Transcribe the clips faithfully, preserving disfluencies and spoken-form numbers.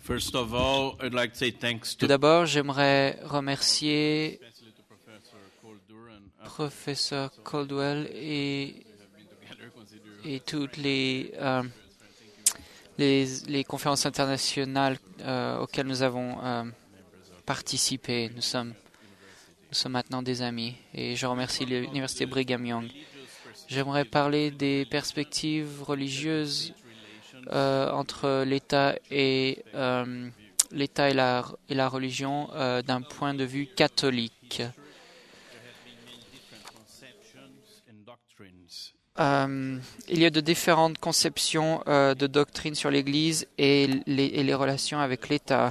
First of all, I'd like to say thanks Tout to d'abord, j'aimerais remercier especially to Professor Cole Duran uh, professeur Caldwell et, together consider et toutes les, euh, les, les conférences internationales euh, auxquelles nous avons euh, participé. Nous sommes, nous sommes maintenant des amis et je remercie l'Université Brigham Young. J'aimerais parler des perspectives religieuses euh, entre l'État et euh, l'État et la, et la religion euh, d'un point de vue catholique. Euh, il y a de différentes conceptions euh, de doctrine sur l'Église et les, et les relations avec l'État.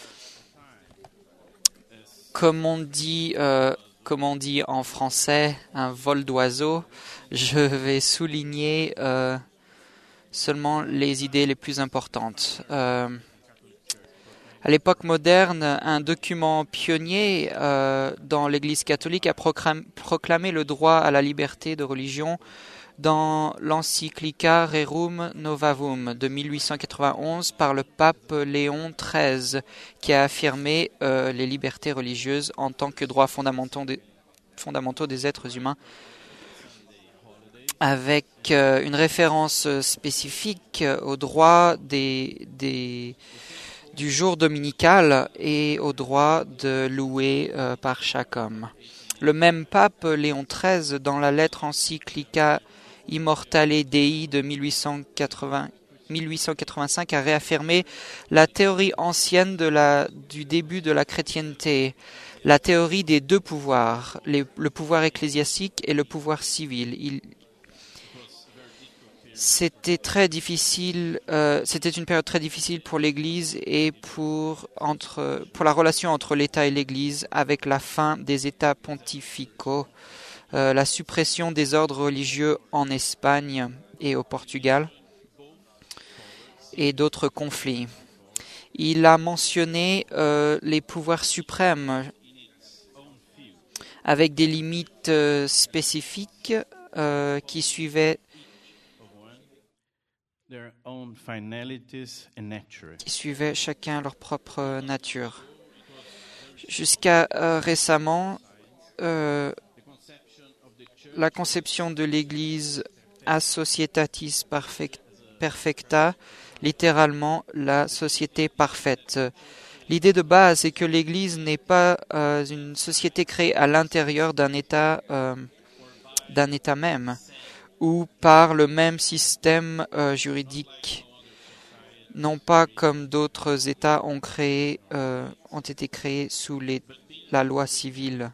Comme on dit, euh, comme on dit en français, un vol d'oiseau, je vais souligner euh, seulement les idées les plus importantes. Euh, à l'époque moderne, un document pionnier euh, dans l'Église catholique a proclamé, proclamé le droit à la liberté de religion dans l'encyclica Rerum Novavum de mille huit cent quatre-vingt-onze par le pape Léon treize, qui a affirmé euh, les libertés religieuses en tant que droits fondamentaux des, fondamentaux des êtres humains, avec euh, une référence spécifique aux droits des, des, du jour dominical et aux droits de louer euh, par chaque homme. Le même pape Léon treize, dans la lettre encyclica Immortale Dei de mille huit cent quatre-vingt-cinq, a réaffirmé la théorie ancienne de la, du début de la chrétienté, la théorie des deux pouvoirs, les, le pouvoir ecclésiastique et le pouvoir civil. Il, c'était très difficile, euh, c'était une période très difficile pour l'Église et pour, entre, pour la relation entre l'État et l'Église, avec la fin des États pontificaux, Euh, la suppression des ordres religieux en Espagne et au Portugal et d'autres conflits. Il a mentionné euh, les pouvoirs suprêmes avec des limites euh, spécifiques euh, qui suivaient qui suivaient chacun leur propre nature. Jusqu'à euh, récemment, euh, la conception de l'Église a societatis perfecta, littéralement la société parfaite. L'idée de base est que l'Église n'est pas euh, une société créée à l'intérieur d'un État, euh, d'un État même, ou par le même système euh, juridique, non pas comme d'autres États ont créé, euh, ont été créés sous les, la loi civile.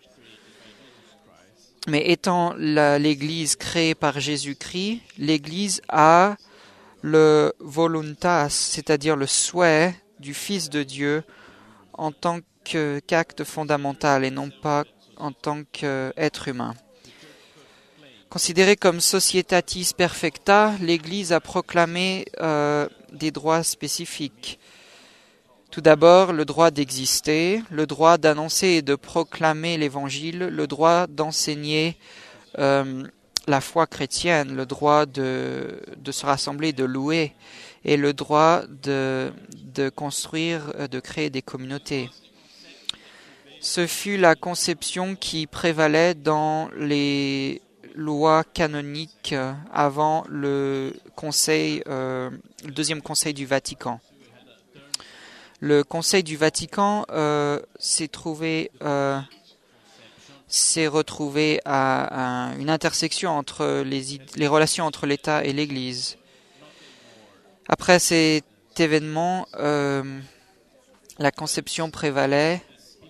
Mais étant la, l'Église créée par Jésus-Christ, l'Église a le voluntas, c'est-à-dire le souhait du Fils de Dieu en tant que, qu'acte fondamental et non pas en tant qu'être humain. Considérée comme societatis perfecta, l'Église a proclamé euh, des droits spécifiques. Tout d'abord, le droit d'exister, le droit d'annoncer et de proclamer l'Évangile, le droit d'enseigner euh, la foi chrétienne, le droit de, de se rassembler, de louer, et le droit de, de construire, de créer des communautés. Ce fut la conception qui prévalait dans les lois canoniques avant le conseil, euh, le deuxième conseil du Vatican. Le Conseil du Vatican euh, s'est trouvé, euh, s'est retrouvé à, à une intersection entre les, les relations entre l'État et l'Église. Après cet événement, euh, la conception prévalait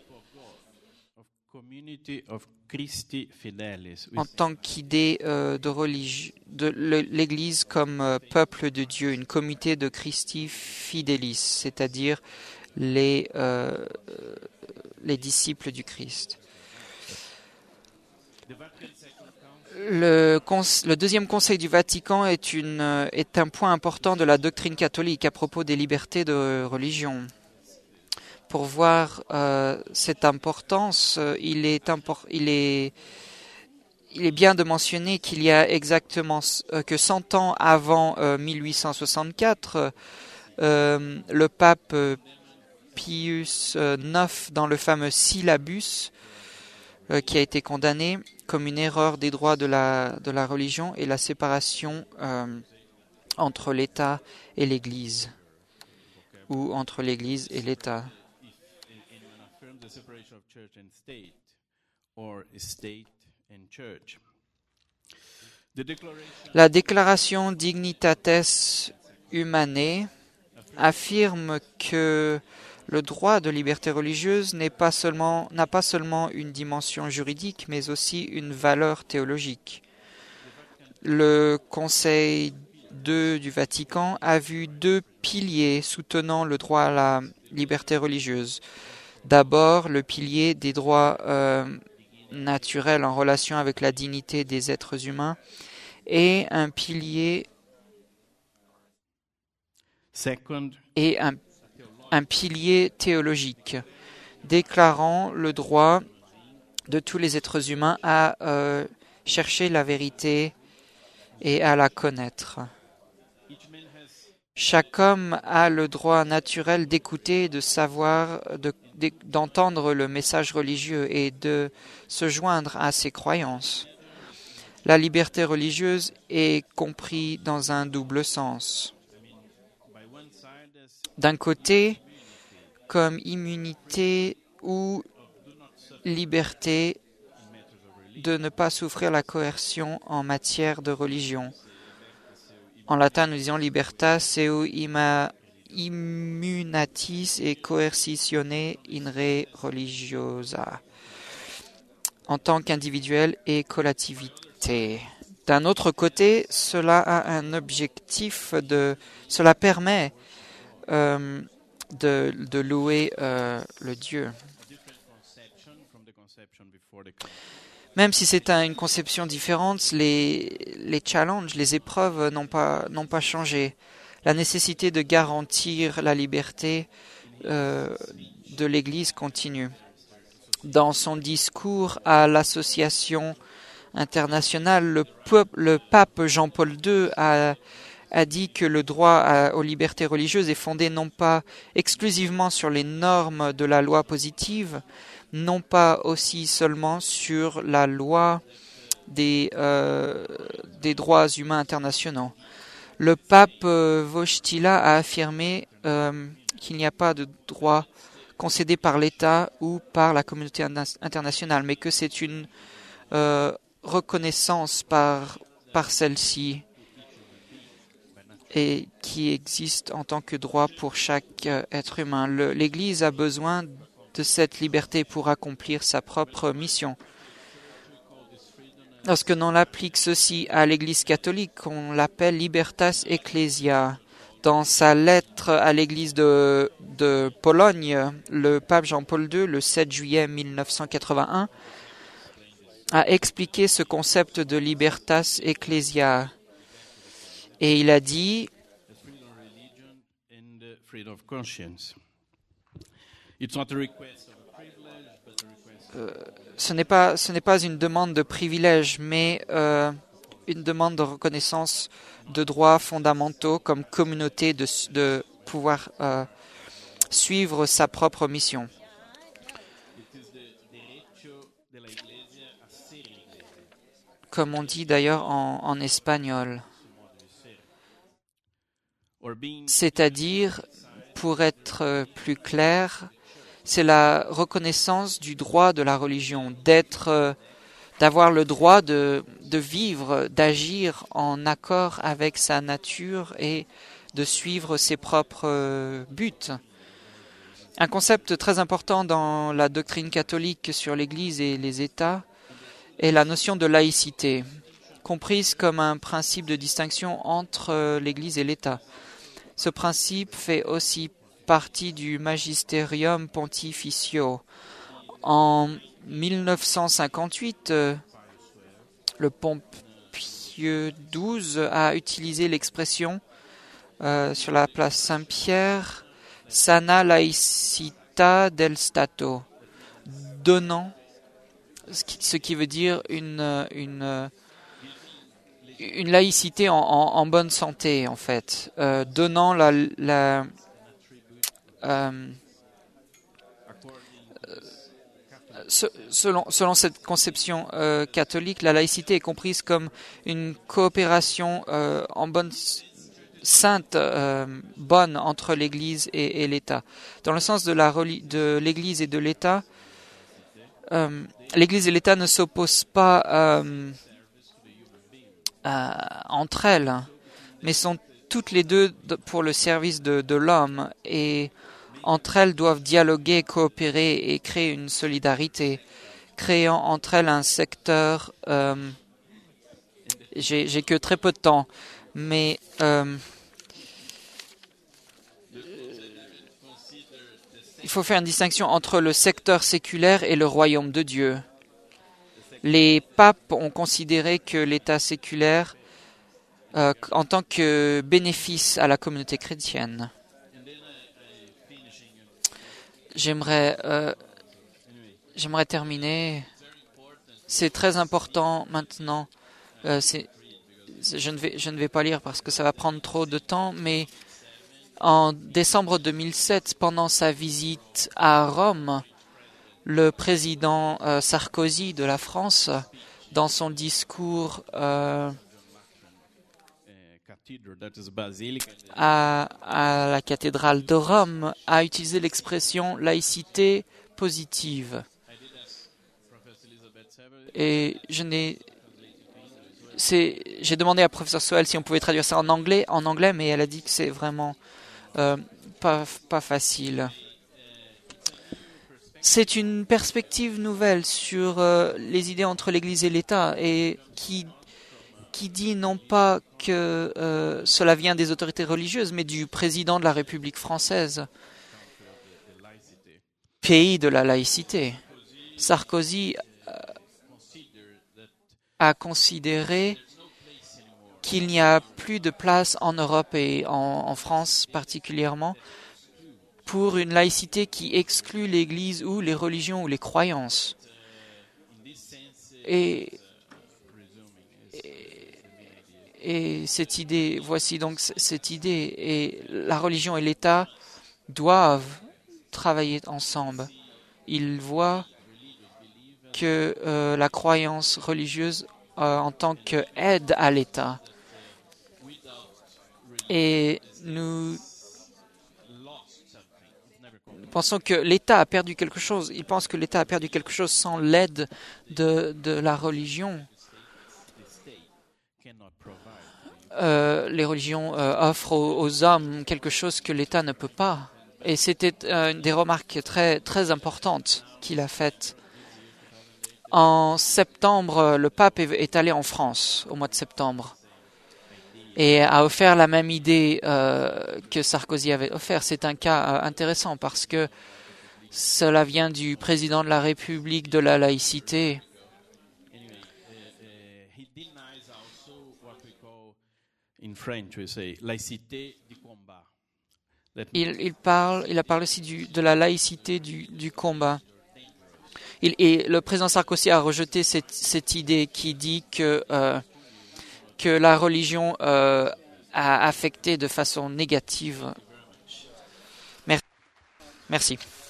en tant qu'idée euh, de, religi- de l'Église comme euh, peuple de Dieu, une communauté de Christi Fidelis, c'est-à-dire les, euh, les disciples du Christ. Le, cons- le deuxième conseil du Vatican est, une, est un point important de la doctrine catholique à propos des libertés de religion. Pour voir euh, cette importance, il est, impor- il, est, il est bien de mentionner qu'il y a exactement euh, que cent ans avant euh, mille huit cent soixante-quatre, euh, le pape Pius euh, neuf dans le fameux syllabus euh, qui a été condamné comme une erreur des droits de la, de la religion et la séparation euh, entre l'État et l'Église, ou entre l'Église et l'État. La déclaration Dignitates Humanae affirme que le droit de liberté religieuse n'est pas seulement, n'a pas seulement une dimension juridique, mais aussi une valeur théologique. Le Conseil deux du Vatican a vu deux piliers soutenant le droit à la liberté religieuse. D'abord, le pilier des droits euh, naturels en relation avec la dignité des êtres humains et un pilier Second, et un, un pilier théologique, déclarant le droit de tous les êtres humains à euh, chercher la vérité et à la connaître. Chaque homme a le droit naturel d'écouter, de savoir, de, de, d'entendre le message religieux et de se joindre à ses croyances. La liberté religieuse est comprise dans un double sens. D'un côté, comme immunité ou liberté de ne pas souffrir la coercion en matière de religion. En latin, nous disons libertas seu ima, immunatis et coercitione in re religiosa, en tant qu'individuel et collectivité. D'un autre côté, cela a un objectif de, cela permet euh, de, de louer euh, le Dieu. Même si c'est un, une conception différente, les, les challenges, les épreuves n'ont pas, n'ont pas changé. La nécessité de garantir la liberté euh, de l'Église continue. Dans son discours à l'Association internationale, le, peuple, le pape Jean-Paul deux a, a dit que le droit à, aux libertés religieuses est fondé non pas exclusivement sur les normes de la loi positive, non pas aussi seulement sur la loi des, euh, des droits humains internationaux. Le pape euh, Wojtyla a affirmé euh, qu'il n'y a pas de droit concédé par l'État ou par la communauté internationale, mais que c'est une euh, reconnaissance par, par celle-ci et qui existe en tant que droit pour chaque euh, être humain. Le, L'Église a besoin de cette liberté pour accomplir sa propre mission. Lorsque l'on applique ceci à l'Église catholique, on l'appelle libertas ecclesia. Dans sa lettre à l'Église de, de Pologne, le pape Jean-Paul deux, le sept juillet mille neuf cent quatre-vingt-un, a expliqué ce concept de libertas ecclesia. Et il a dit euh, ce n'est pas, ce n'est pas une demande de privilège, mais euh, une demande de reconnaissance de droits fondamentaux comme communauté de, de pouvoir euh, suivre sa propre mission. Comme on dit d'ailleurs en, en espagnol. C'est-à-dire, pour être plus clair, c'est la reconnaissance du droit de la religion, d'être, d'avoir le droit de, de vivre, d'agir en accord avec sa nature et de suivre ses propres buts. Un concept très important dans la doctrine catholique sur l'Église et les États est la notion de laïcité, comprise comme un principe de distinction entre l'Église et l'État. Ce principe fait aussi partie du Magisterium Pontificio. En mille neuf cent cinquante-huit, le pape Pieux douze a utilisé l'expression euh, sur la place Saint-Pierre « sana laicita del Stato », donnant, ce qui veut dire une, une, une laïcité en, en, en bonne santé, en fait, euh, donnant la, la, euh, Selon, selon cette conception euh, catholique, la laïcité est comprise comme une coopération euh, en bonne sainte, euh, bonne entre l'Église et, et l'État. Dans le sens de, la, de l'Église et de l'État, euh, l'Église et l'État ne s'opposent pas euh, à, entre elles, mais sont toutes les deux pour le service de, de l'homme, et entre elles doivent dialoguer, coopérer et créer une solidarité, créant entre elles un secteur. Euh, j'ai, j'ai que très peu de temps, mais euh, il faut faire une distinction entre le secteur séculaire et le royaume de Dieu. Les papes ont considéré que l'État séculaire euh, en tant que bénéfice à la communauté chrétienne. J'aimerais, euh, j'aimerais terminer. C'est très important maintenant. Euh, c'est, je ne vais, je ne vais pas lire parce que ça va prendre trop de temps, mais en décembre deux mille sept, pendant sa visite à Rome, le président euh, Sarkozy de la France, dans son discours euh, à, à la cathédrale de Rome, a utilisé l'expression laïcité positive. Et je n'ai, c'est, j'ai demandé à professeur Soel si on pouvait traduire ça en anglais, en anglais, mais elle a dit que c'est vraiment euh, pas, pas facile. C'est une perspective nouvelle sur euh, les idées entre l'Église et l'État, et qui qui dit non pas que euh, cela vient des autorités religieuses, mais du président de la République française, pays de la laïcité. Sarkozy euh, a considéré qu'il n'y a plus de place en Europe et en, en France particulièrement pour une laïcité qui exclut l'Église ou les religions ou les croyances. Et Et cette idée, voici donc cette idée, et la religion et l'État doivent travailler ensemble. Ils voient que euh, la croyance religieuse euh, en tant qu'aide à l'État. Et nous pensons que l'État a perdu quelque chose. Ils pensent que l'État a perdu quelque chose sans l'aide de, de la religion. Euh, les religions euh, offrent aux, aux hommes quelque chose que l'État ne peut pas. Et c'était euh, une des remarques très, très importantes qu'il a faites. En septembre, le pape est, est allé en France, au mois de septembre, et a offert la même idée euh, que Sarkozy avait offert. C'est un cas euh, intéressant parce que cela vient du président de la République de la laïcité. Il, il, parle, il a parlé aussi du, de la laïcité du, du combat. Il, et le président Sarkozy a rejeté cette, cette idée qui dit que, euh, que la religion euh, a affecté de façon négative. Merci. Merci.